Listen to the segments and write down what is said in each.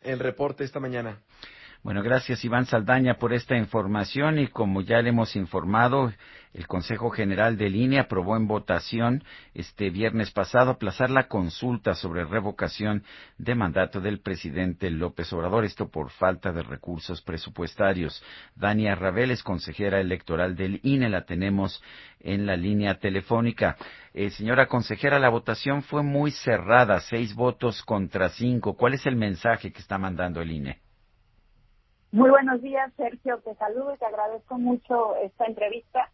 el reporte esta mañana. Bueno, gracias Iván Saldaña por esta información y como ya le hemos informado, el Consejo General del INE aprobó en votación este viernes pasado aplazar la consulta sobre revocación de mandato del presidente López Obrador, esto por falta de recursos presupuestarios. Dania Rabel es consejera electoral del INE, la tenemos en la línea telefónica. Señora consejera, la votación fue muy cerrada, 6 votos contra 5. ¿Cuál es el mensaje que está mandando el INE? Muy buenos días, Sergio, te saludo y te agradezco mucho esta entrevista.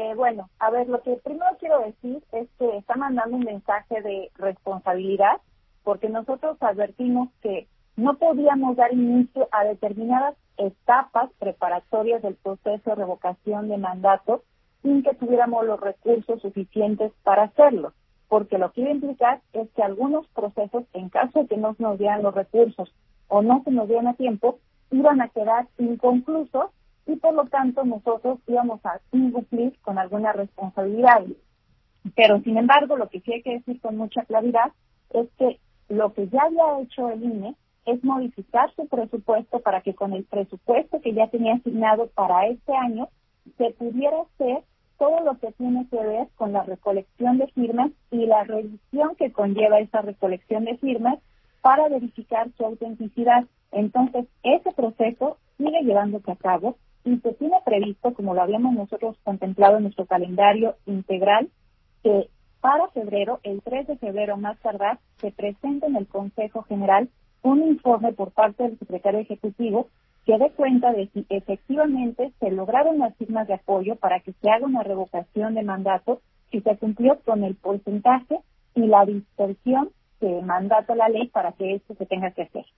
A ver, lo que primero quiero decir es que está mandando un mensaje de responsabilidad, porque nosotros advertimos que no podíamos dar inicio a determinadas etapas preparatorias del proceso de revocación de mandato sin que tuviéramos los recursos suficientes para hacerlo, porque lo que iba a implicar es que algunos procesos, en caso de que no nos dieran los recursos o no se nos dieran a tiempo, iban a quedar inconclusos y por lo tanto nosotros íbamos a incumplir con alguna responsabilidad. Pero sin embargo, lo que sí hay que decir con mucha claridad es que lo que ya había hecho el INE es modificar su presupuesto para que con el presupuesto que ya tenía asignado para este año se pudiera hacer todo lo que tiene que ver con la recolección de firmas y la revisión que conlleva esa recolección de firmas para verificar su autenticidad. Entonces, ese proceso sigue llevándose a cabo y se tiene previsto, como lo habíamos nosotros contemplado en nuestro calendario integral, que para febrero, el 3 de febrero más tardar, se presente en el Consejo General un informe por parte del secretario ejecutivo que dé cuenta de si efectivamente se lograron las firmas de apoyo para que se haga una revocación de mandato, si se cumplió con el porcentaje y la dispersión que mandata la ley para que esto se tenga que hacer.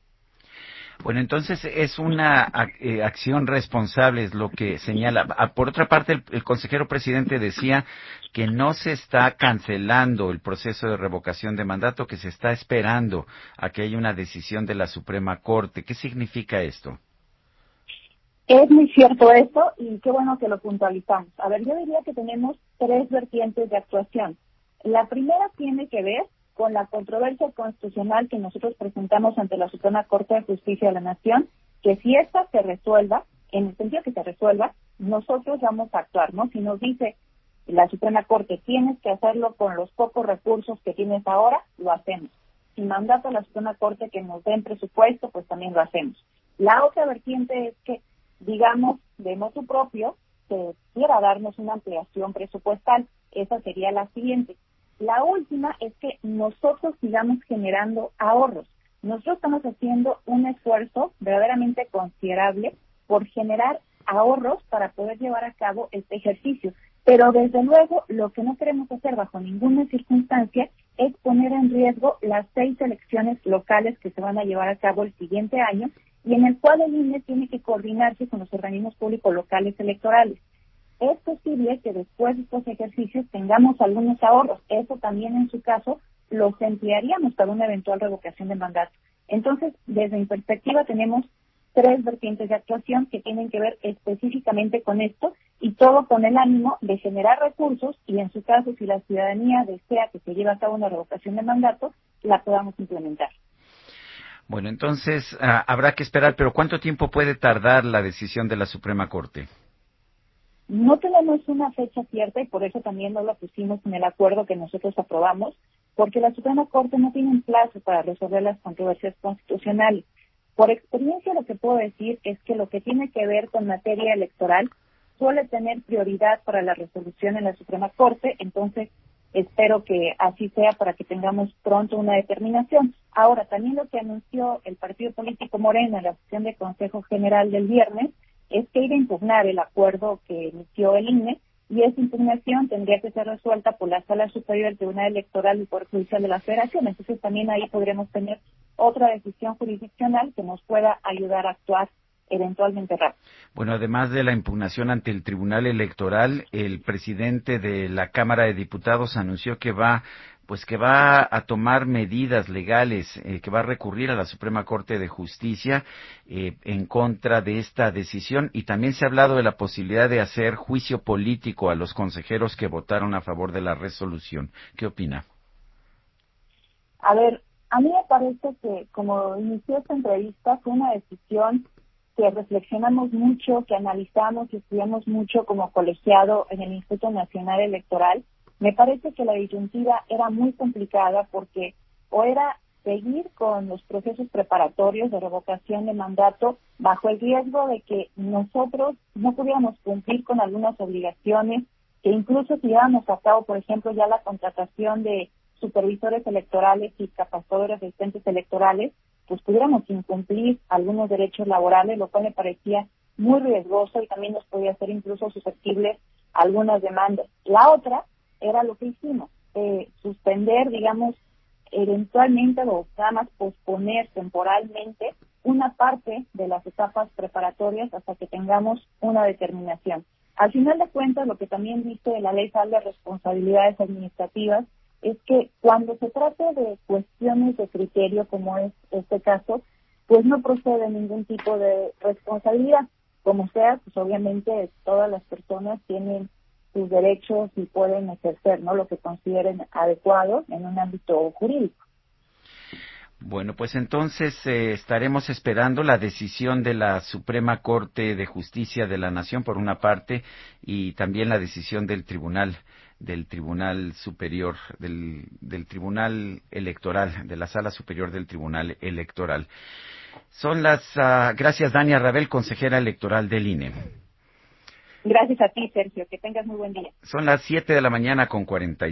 Bueno, entonces es una acción responsable, es lo que señala. Por otra parte, el consejero presidente decía que no se está cancelando el proceso de revocación de mandato, que se está esperando a que haya una decisión de la Suprema Corte. ¿Qué significa esto? Es muy cierto esto y qué bueno que lo puntualizamos. A ver, yo diría que tenemos 3 vertientes de actuación. La primera tiene que ver con la controversia constitucional que nosotros presentamos ante la Suprema Corte de Justicia de la Nación, que si esta se resuelva, en el sentido que se resuelva, nosotros vamos a actuar, ¿no? Si nos dice la Suprema Corte, tienes que hacerlo con los pocos recursos que tienes ahora, lo hacemos. Si mandata a la Suprema Corte que nos den presupuesto, pues también lo hacemos. La otra vertiente es que, digamos, de motu propio, se quiera darnos una ampliación presupuestal. Esa sería la siguiente. La última es que nosotros sigamos generando ahorros. Nosotros estamos haciendo un esfuerzo verdaderamente considerable por generar ahorros para poder llevar a cabo este ejercicio. Pero desde luego lo que no queremos hacer bajo ninguna circunstancia es poner en riesgo las 6 elecciones locales que se van a llevar a cabo el siguiente año y en el cual el INE tiene que coordinarse con los organismos públicos locales electorales. Es posible que después de estos ejercicios tengamos algunos ahorros. Eso también, en su caso, los emplearíamos para una eventual revocación de mandato. Entonces, desde mi perspectiva, tenemos 3 vertientes de actuación que tienen que ver específicamente con esto y todo con el ánimo de generar recursos y, en su caso, si la ciudadanía desea que se lleve a cabo una revocación de mandato, la podamos implementar. Bueno, entonces habrá que esperar, pero ¿cuánto tiempo puede tardar la decisión de la Suprema Corte? No tenemos una fecha cierta y por eso también no lo pusimos en el acuerdo que nosotros aprobamos, porque la Suprema Corte no tiene un plazo para resolver las controversias constitucionales. Por experiencia, lo que puedo decir es que lo que tiene que ver con materia electoral suele tener prioridad para la resolución en la Suprema Corte, entonces espero que así sea para que tengamos pronto una determinación. Ahora, también lo que anunció el partido político Morena en la sesión de Consejo General del viernes es que iba a impugnar el acuerdo que emitió el INE y esa impugnación tendría que ser resuelta por la Sala Superior del Tribunal Electoral y Poder Judicial de la Federación. Entonces también ahí podremos tener otra decisión jurisdiccional que nos pueda ayudar a actuar eventualmente rápido. Bueno, además de la impugnación ante el Tribunal Electoral, el presidente de la Cámara de Diputados anunció que va a tomar medidas legales, que va a recurrir a la Suprema Corte de Justicia en contra de esta decisión, y también se ha hablado de la posibilidad de hacer juicio político a los consejeros que votaron a favor de la resolución. ¿Qué opina? A ver, a mí me parece que, como inició esta entrevista, fue una decisión que reflexionamos mucho, que analizamos y estudiamos mucho como colegiado en el Instituto Nacional Electoral. Me parece que la disyuntiva era muy complicada porque o era seguir con los procesos preparatorios de revocación de mandato bajo el riesgo de que nosotros no pudiéramos cumplir con algunas obligaciones, que incluso si llevamos a cabo, por ejemplo, ya la contratación de supervisores electorales y capacitadores de asistentes electorales, pues pudiéramos incumplir algunos derechos laborales, lo cual me parecía muy riesgoso y también nos podía hacer incluso susceptibles a algunas demandas. La otra era lo que hicimos, suspender, digamos, eventualmente o nada más posponer temporalmente una parte de las etapas preparatorias hasta que tengamos una determinación. Al final de cuentas, lo que también dice la Ley Federal de Responsabilidades Administrativas es que cuando se trata de cuestiones de criterio, como es este caso, pues no procede ningún tipo de responsabilidad. Como sea, pues obviamente todas las personas tienen sus derechos y pueden ejercer, ¿no?, lo que consideren adecuado en un ámbito jurídico. Bueno, pues entonces estaremos esperando la decisión de la Suprema Corte de Justicia de la Nación, por una parte, y también la decisión del Tribunal Superior, del Tribunal Electoral, de la Sala Superior del Tribunal Electoral. Gracias, Dania Rabel, consejera electoral del INE. Gracias a ti, Sergio. Que tengas muy buen día. Son las 7:40 a.m.